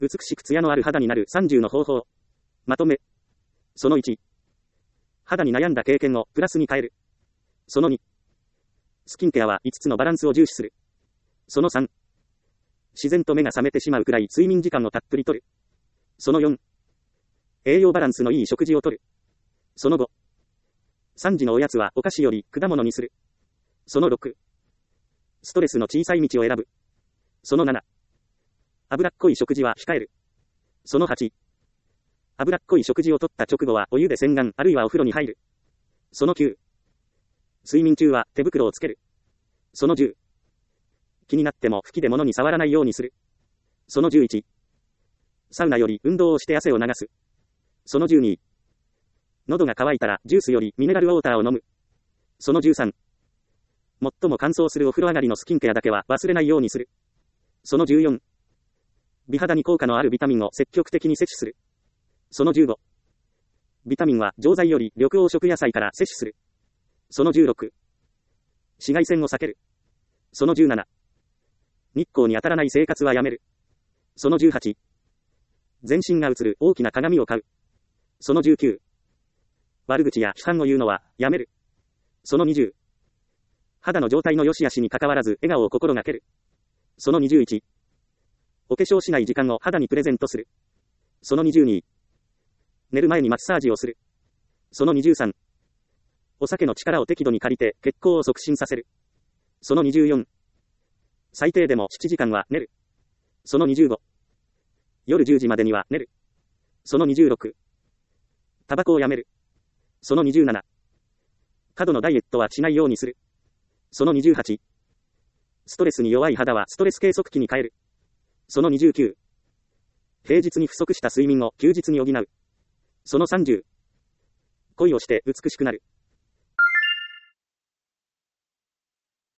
美しく艶のある肌になる30の方法。まとめ。その1。肌に悩んだ経験をプラスに変える。その2。スキンケアは5つのバランスを重視する。その3。自然と目が覚めてしまうくらい睡眠時間をたっぷりとる。その4。栄養バランスのいい食事をとる。その5。3時のおやつはお菓子より果物にする。その6。ストレスの小さい道を選ぶ。その7。脂っこい食事は控える。その8。脂っこい食事をとった直後はお湯で洗顔あるいはお風呂に入る。その9。睡眠中は手袋をつける。その10。気になっても吹きで物に触らないようにする。その11。サウナより運動をして汗を流す。その12。喉が渇いたらジュースよりミネラルウォーターを飲む。その13。最も乾燥するお風呂上がりのスキンケアだけは忘れないようにする。その14。美肌に効果のあるビタミンを積極的に摂取する。その15。ビタミンは錠剤より緑黄色野菜から摂取する。その16。紫外線を避ける。その17。日光に当たらない生活はやめる。その18。全身が映る大きな鏡を買う。その19。悪口や批判を言うのはやめる。その20。肌の状態の良し悪しに関わらず笑顔を心がける。その21。お化粧しない時間を肌にプレゼントする。その22。寝る前にマッサージをする。その23。お酒の力を適度に借りて血行を促進させる。その24。最低でも7時間は寝る。その25。夜10時までには寝る。その26。タバコをやめる。その27。過度のダイエットはしないようにする。その28。ストレスに弱い肌はストレス計測器に変える。その29。平日に不足した睡眠を休日に補う。その30。恋をして美しくなる。